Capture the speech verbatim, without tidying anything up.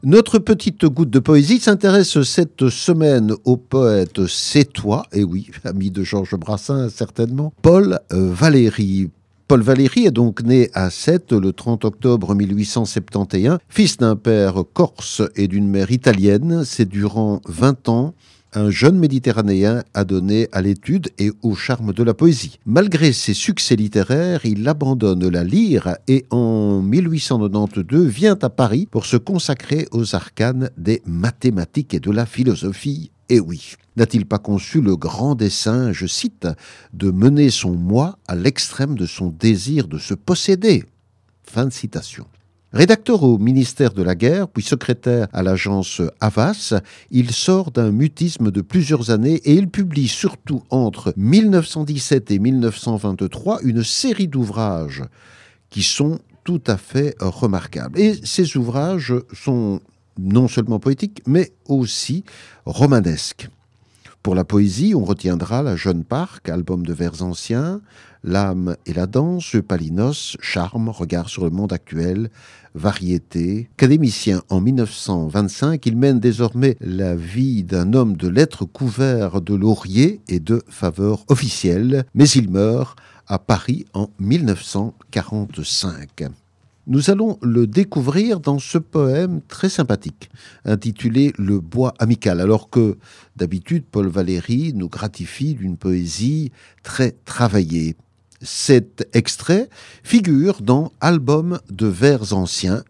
Notre petite goutte de poésie s'intéresse cette semaine au poète sétois, et oui, ami de Georges Brassens certainement, Paul euh, Valéry. Paul Valéry est donc né à Sète le trente octobre mille huit cent soixante et onze. Fils d'un père corse et d'une mère italienne, c'est durant vingt ans un jeune Méditerranéen adonné à l'étude et au charme de la poésie. Malgré ses succès littéraires, il abandonne la lyre et en mille huit cent quatre-vingt-douze vient à Paris pour se consacrer aux arcanes des mathématiques et de la philosophie. Et oui, n'a-t-il pas conçu le grand dessein, je cite, de mener son moi à l'extrême de son désir de se posséder? Fin de citation. Rédacteur au ministère de la Guerre, puis secrétaire à l'agence Havas, il sort d'un mutisme de plusieurs années et il publie surtout entre mille neuf cent dix-sept et mille neuf cent vingt-trois une série d'ouvrages qui sont tout à fait remarquables. Et ces ouvrages sont non seulement poétiques, mais aussi romanesques. Pour la poésie, on retiendra La Jeune Parc, album de vers anciens, L'âme et la danse, Eupalinos, Charme, regard sur le monde actuel, Variété. Académicien en mille neuf cent vingt-cinq, il mène désormais la vie d'un homme de lettres couvert de lauriers et de faveurs officielles, mais il meurt à Paris en mille neuf cent quarante-cinq. Nous allons le découvrir dans ce poème très sympathique, intitulé « Le bois amical », alors que, d'habitude, Paul Valéry nous gratifie d'une poésie très travaillée. Cet extrait figure dans Album de vers anciens,